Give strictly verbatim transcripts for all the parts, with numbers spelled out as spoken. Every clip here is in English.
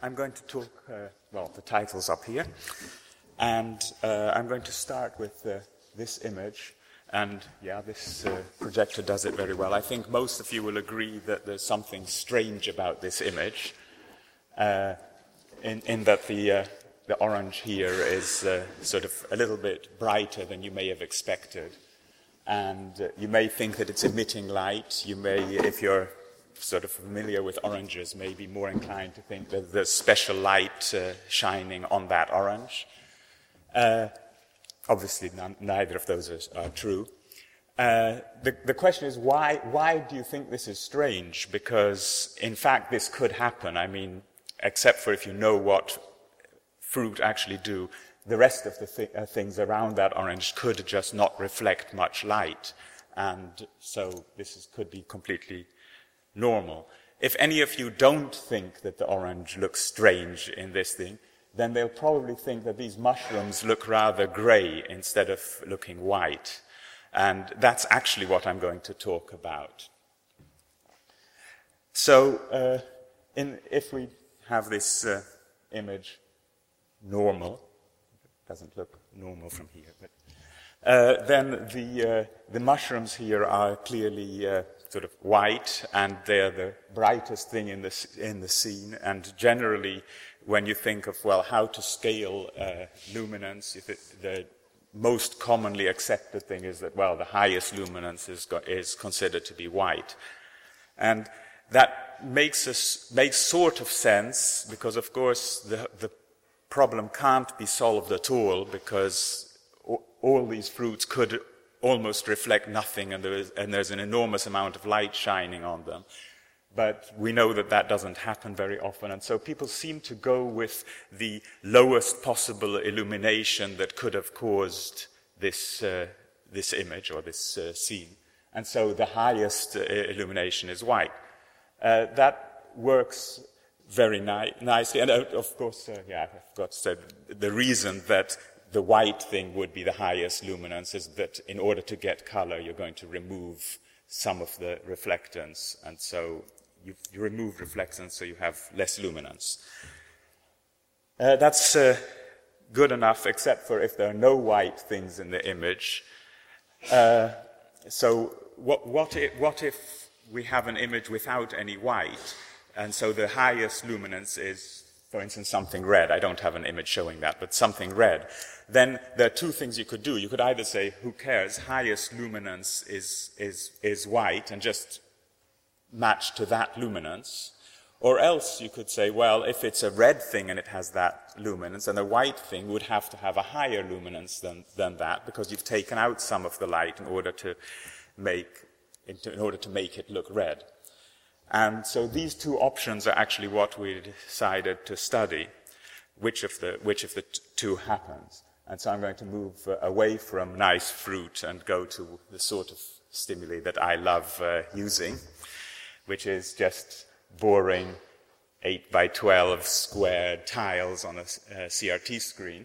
I'm going to talk, uh, well, the title's up here, and uh, I'm going to start with uh, this image, and yeah, this uh, projector does it very well. I think most of you will agree that there's something strange about this image, uh, in, in that the, uh, the orange here is uh, sort of a little bit brighter than you may have expected, and uh, you may think that it's emitting light. You may, if you're sort of familiar with oranges, may be more inclined to think that there's special light uh, shining on that orange. Uh, obviously, none, neither of those are, are true. Uh, the, the question is, why, why do you think this is strange? Because, in fact, this could happen. I mean, except for if you know what fruit actually do, the rest of the th- uh, things around that orange could just not reflect much light. And so this is, could be completely normal. If any of you don't think that the orange looks strange in this thing, then they'll probably think that these mushrooms look rather grey instead of looking white. And that's actually what I'm going to talk about. So, uh, in, if we have this uh, image normal, it doesn't look normal from here, but uh, then the, uh, the mushrooms here are clearly uh, sort of white, and they're the brightest thing in the, in the scene. And generally, when you think of, well, how to scale uh, luminance, if it, the most commonly accepted thing is that, well, the highest luminance is, go- is considered to be white. And that makes, us, makes sort of sense, because, of course, the, the problem can't be solved at all, because all these fruits could almost reflect nothing, and, there is, and there's an enormous amount of light shining on them. But we know that that doesn't happen very often, and so people seem to go with the lowest possible illumination that could have caused this, uh, this image or this uh, scene. And so the highest uh, illumination is white. Uh, that works very ni- nicely, and uh, of course, uh, yeah, I forgot to say, the reason that the white thing would be the highest luminance is that in order to get color, you're going to remove some of the reflectance. And so you, you remove reflectance, so you have less luminance. Uh, that's uh, good enough, except for if there are no white things in the image. Uh, so what, what, if, what if we have an image without any white? And so the highest luminance is, for instance, something red. I don't have an image showing that, but something red. Then there are two things you could do. You could either say, who cares, highest luminance is, is, is white, and just match to that luminance. Or else you could say, well, if it's a red thing and it has that luminance, then the white thing would have to have a higher luminance than, than that, because you've taken out some of the light in order to make, in order to make it look red. And so these two options are actually what we decided to study, which of the, which of the t- two happens. And so I'm going to move uh, away from nice fruit and go to the sort of stimuli that I love uh, using, which is just boring eight by twelve squared tiles on a, a C R T screen.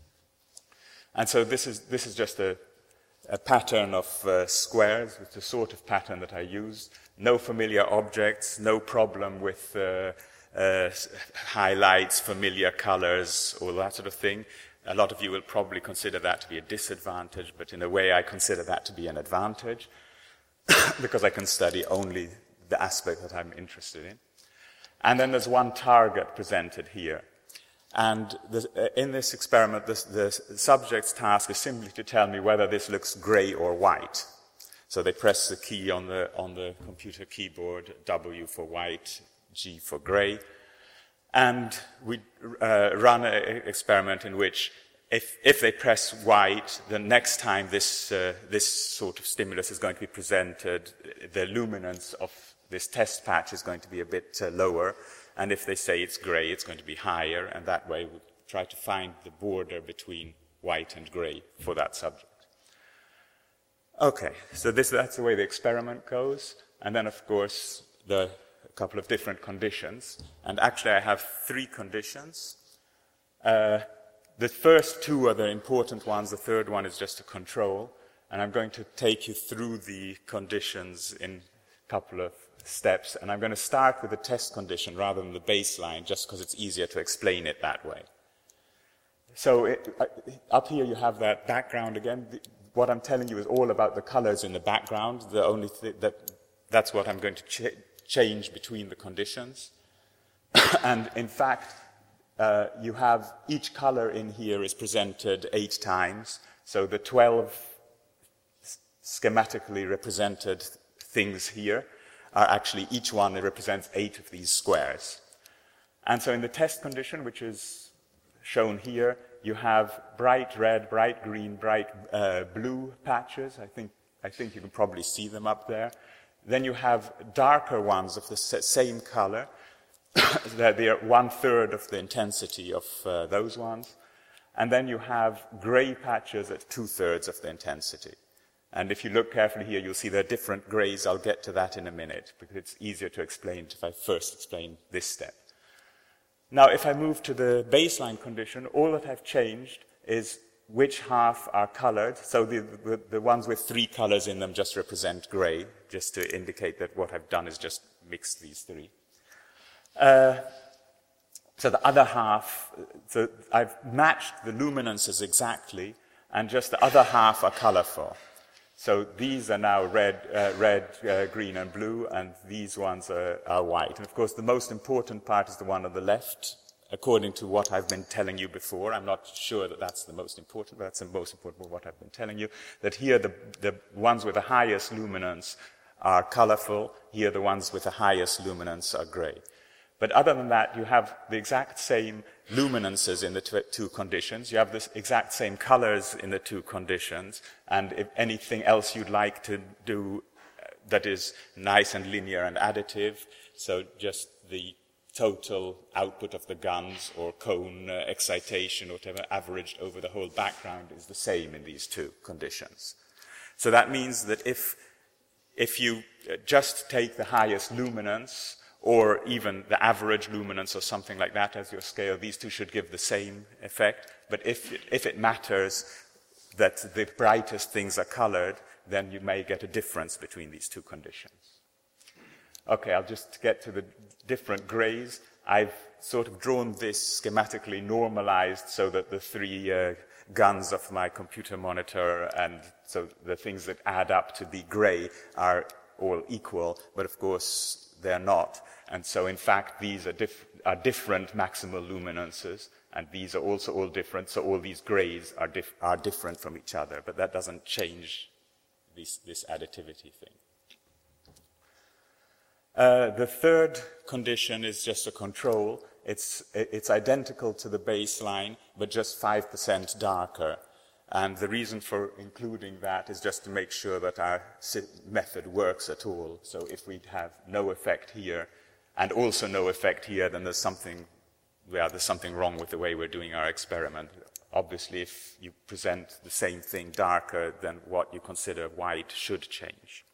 And so this is, this is just a, a pattern of uh, squares, which is the sort of pattern that I use. No familiar objects, no problem with uh, uh, highlights, familiar colors, all that sort of thing. A lot of you will probably consider that to be a disadvantage, but in a way I consider that to be an advantage, because I can study only the aspect that I'm interested in. And then there's one target presented here. And the, uh, in this experiment, the, the subject's task is simply to tell me whether this looks gray or white. So they press the key on the, on the computer keyboard, W for white, G for gray. And we uh, run an experiment in which if, if they press white, the next time this, uh, this sort of stimulus is going to be presented, the luminance of this test patch is going to be a bit uh, lower. And if they say it's gray, it's going to be higher. And that way we try to find the border between white and gray for that subject. Okay, so this, that's the way the experiment goes. And then, of course, the a couple of different conditions. And actually, I have three conditions. Uh, the first two are the important ones. The third one is just a control. And I'm going to take you through the conditions in a couple of steps, and I'm going to start with the test condition rather than the baseline, just because it's easier to explain it that way. So it, uh, up here you have that background again. The, what I'm telling you is all about the colors in the background. The only th that that's what I'm going to ch change between the conditions. And in fact, uh, you have each color in here is presented eight times. So the twelve schematically represented things here are actually, each one represents eight of these squares. And so in the test condition, which is shown here, you have bright red, bright green, bright uh, blue patches. I think, I think you can probably see them up there. Then you have darker ones of the same color. They are one-third of the intensity of uh, those ones. And then you have gray patches at two-thirds of the intensity. And if you look carefully here, you'll see there are different grays. I'll get to that in a minute, because it's easier to explain if I first explain this step. Now, if I move to the baseline condition, all that I've changed is which half are colored. So the, the, the ones with three colors in them just represent gray, just to indicate that what I've done is just mix these three. Uh, so the other half, so I've matched the luminances exactly, and just the other half are colorful. So these are now red, uh, red, uh, green, and blue, and these ones are, are white. And of course, the most important part is the one on the left, according to what I've been telling you before. I'm not sure that that's the most important, but that's the most important what I've been telling you, that here the, the ones with the highest luminance are colorful, here the ones with the highest luminance are gray. But other than that, you have the exact same luminances in the two conditions. You have the exact same colors in the two conditions. And if anything else you'd like to do that is nice and linear and additive, so just the total output of the guns or cone uh, excitation or whatever averaged over the whole background is the same in these two conditions. So that means that if, if you just take the highest luminance, or even the average luminance or something like that as your scale, these two should give the same effect. But if it, if it matters that the brightest things are colored, then you may get a difference between these two conditions. Okay, I'll just get to the different grays. I've sort of drawn this schematically normalized so that the three uh, guns of my computer monitor and so the things that add up to be gray are all equal, but of course they're not. And so, in fact, these are, dif are different maximal luminances, and these are also all different, so all these grays are, dif are different from each other, but that doesn't change this, this additivity thing. Uh, the third condition is just a control. It's, it's identical to the baseline, but just five percent darker. And the reason for including that is just to make sure that our method works at all. So if we have no effect here, and also no effect here, then there's something, well, there's something wrong with the way we're doing our experiment. Obviously, if you present the same thing darker, then what you consider white should change.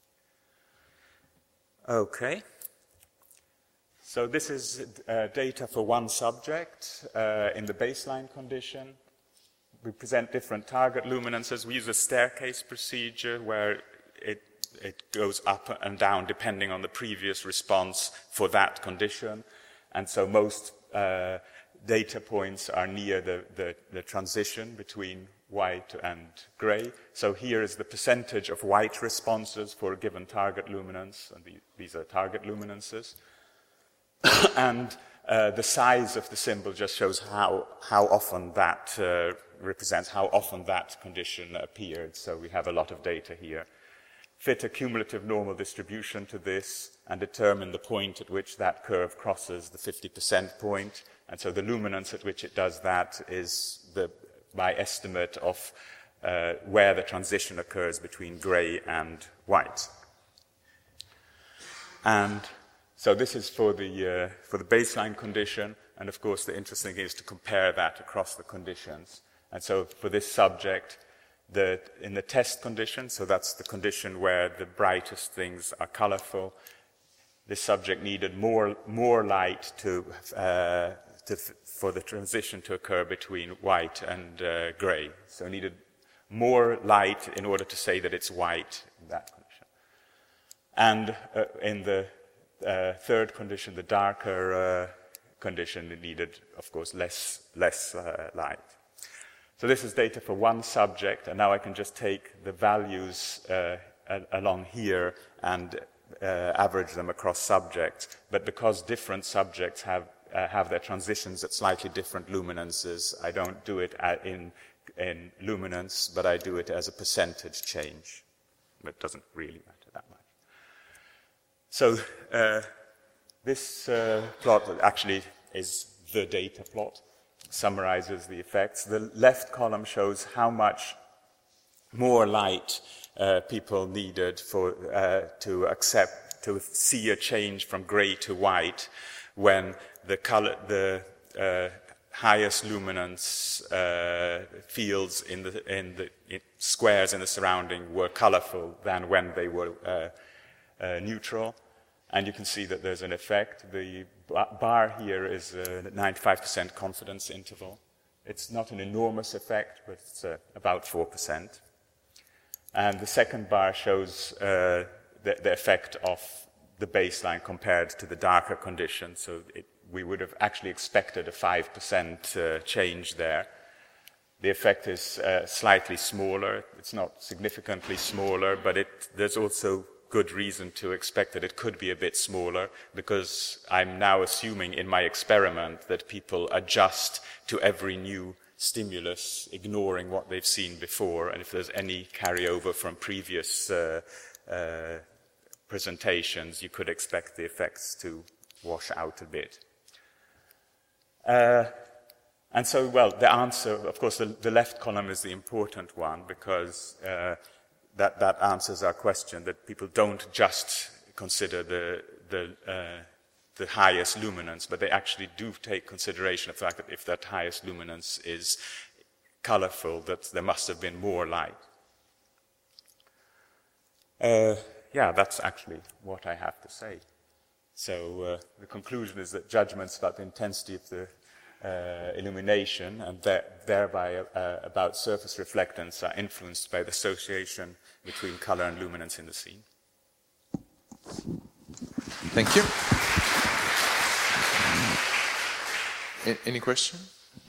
Okay. So this is uh, data for one subject uh, in the baseline condition. We present different target luminances. We use a staircase procedure where it It goes up and down depending on the previous response for that condition. And so most uh, data points are near the, the, the transition between white and gray. So here is the percentage of white responses for a given target luminance, and the, these are target luminances. And uh, the size of the symbol just shows how, how often that uh, represents, how often that condition appeared. So we have a lot of data here. Fit a cumulative normal distribution to this and determine the point at which that curve crosses the fifty percent point. And so the luminance at which it does that is the, my estimate of uh, where the transition occurs between gray and white. And so this is for the, uh, for the baseline condition. And of course, the interesting thing is to compare that across the conditions. And so for this subject, The, in the test condition, so that's the condition where the brightest things are colorful, this subject needed more, more light to, uh, to, for the transition to occur between white and uh, gray. So needed more light in order to say that it's white in that condition. And uh, in the uh, third condition, the darker uh, condition, it needed, of course, less, less uh, light. So this is data for one subject, and now I can just take the values uh, along here and uh, average them across subjects. But because different subjects have, uh, have their transitions at slightly different luminances, I don't do it at, in, in luminance, but I do it as a percentage change. It doesn't really matter that much. So uh, this uh, plot actually is the data plot, summarizes the effects. The left column shows how much more light uh, people needed for, uh, to accept, to see a change from gray to white when the, color, the uh, highest luminance uh, fields in the, in the in squares in the surrounding were colorful than when they were uh, uh, neutral. And you can see that there's an effect. The bar here is a ninety-five percent confidence interval. It's not an enormous effect, but it's uh, about four percent. And the second bar shows uh, the, the effect of the baseline compared to the darker condition. So it, we would have actually expected a five percent uh, change there. The effect is uh, slightly smaller. It's not significantly smaller, but it, there's also good reason to expect that it could be a bit smaller, because I'm now assuming in my experiment that people adjust to every new stimulus, ignoring what they've seen before, and if there's any carryover from previous uh, uh, presentations, you could expect the effects to wash out a bit. Uh, and so, well, the answer, of course, the, the left column is the important one, because uh, That, that answers our question, that people don't just consider the, the, uh, the highest luminance, but they actually do take consideration of the fact that if that highest luminance is colorful, that there must have been more light. Uh, yeah, that's actually what I have to say. So uh, the conclusion is that judgments about the intensity of the Uh, illumination and there, thereby uh, about surface reflectance are influenced by the association between color and luminance in the scene. Thank you. A- any question?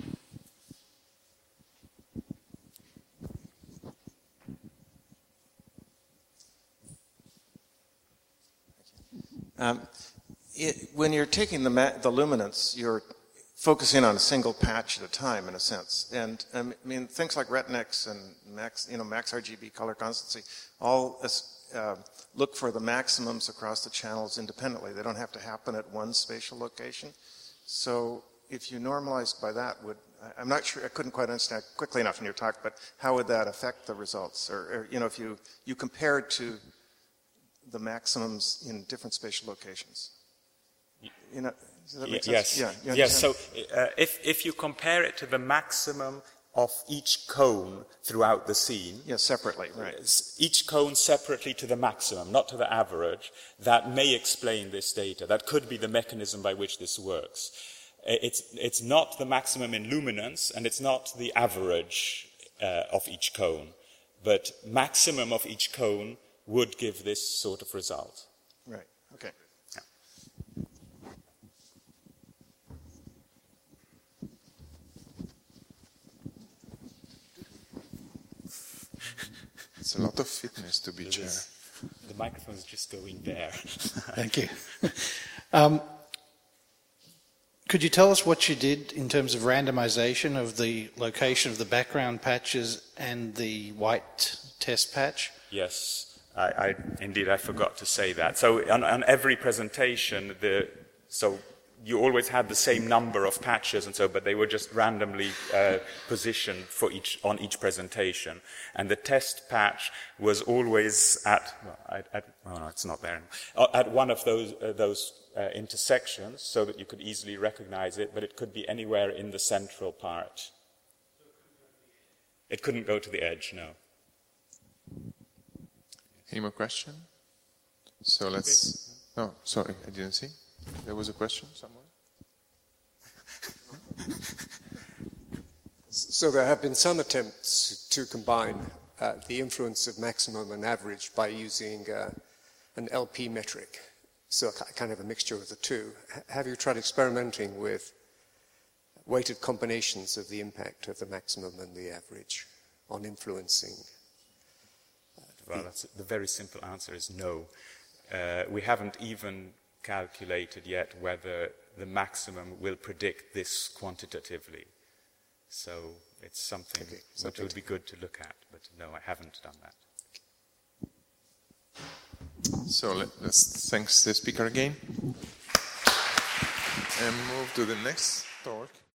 Um, it, when you're taking the, ma- the luminance, you're focusing on a single patch at a time, in a sense. And um, I mean, things like Retinex and max, you know, max R G B color constancy all uh, look for the maximums across the channels independently. They don't have to happen at one spatial location. So if you normalized by that, would I'm not sure, I couldn't quite understand quickly enough in your talk, but how would that affect the results? Or, or you know, if you, you compared to the maximums in different spatial locations. You know, does that make sense? Yes, yeah, yes. So uh, if, if you compare it to the maximum of each cone throughout the scene. Yes, separately, right. Each cone separately to the maximum, not to the average, that may explain this data. That could be the mechanism by which this works. It's, it's not the maximum in luminance, and it's not the average uh, of each cone, but maximum of each cone would give this sort of result. Right, okay. It's a lot of fitness to be It chair. is. The microphone is just going there. Thank you. Um, could you tell us what you did in terms of randomization of the location of the background patches and the white test patch? Yes, I, I, indeed, I forgot to say that. So on, on every presentation, the, so you always had the same number of patches and so, but they were just randomly uh, positioned for each, on each presentation. And the test patch was always at, well, at, at oh no, it's not there anymore, at one of those, uh, those uh, intersections so that you could easily recognize it, but it could be anywhere in the central part. It couldn't go to the edge, no. Any more question? So let's, no, sorry, I didn't see. There was a question somewhere? So there have been some attempts to combine uh, the influence of maximum and average by using uh, an L P metric, so a ki- kind of a mixture of the two. H- have you tried experimenting with weighted combinations of the impact of the maximum and the average on influencing? Well, that's, the very simple answer is no. Uh, we haven't even calculated yet whether the maximum will predict this quantitatively. So it's something Okay, which would be good to look at, but no, I haven't done that. So let, let's thank the speaker again and move to the next talk.